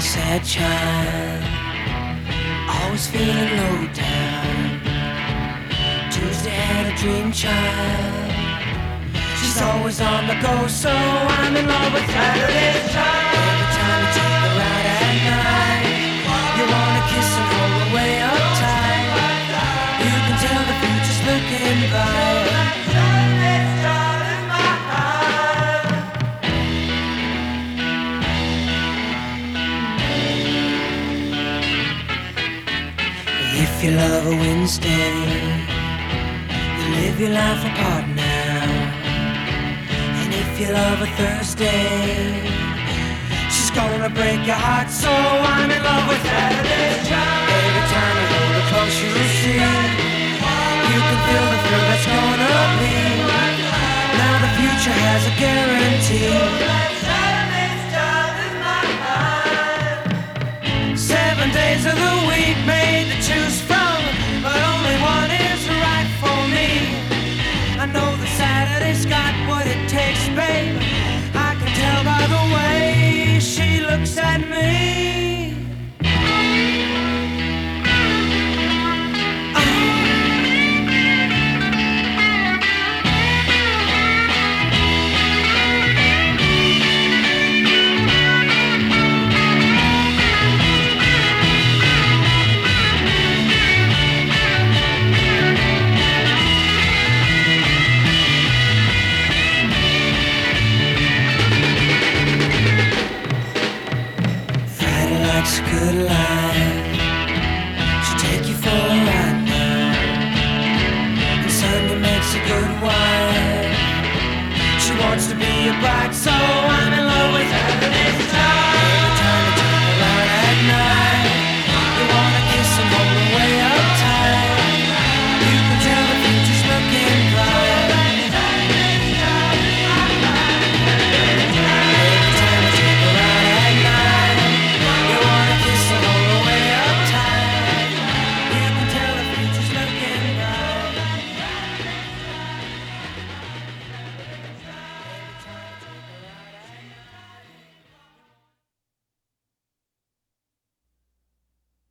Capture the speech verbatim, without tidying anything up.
a sad child, always feeling low down. Tuesday had a dream child, she's always on the go, so I'm in love with Saturday's child. Every time you take her out at night, you wanna kiss and hold her way up tight. You can tell the future's looking bright. Saturday's child in my heart. If you love a Wednesday, you live your life apart now. And if you love a Thursday, she's gonna break your heart. So I'm in love with Saturday's child. Every time you hold her close, you'll see you can feel the thrill that's gonna be. Now the future has a guarantee. Saturday's child in my heart. Seven days of the week made to choose from, but only one is right for me. I know that Saturday's got what it takes, babe. I can tell by the way she looks at me. Life's a good life, she'll take you for a ride now. And Sunday makes a good wife, she wants to be a bride, so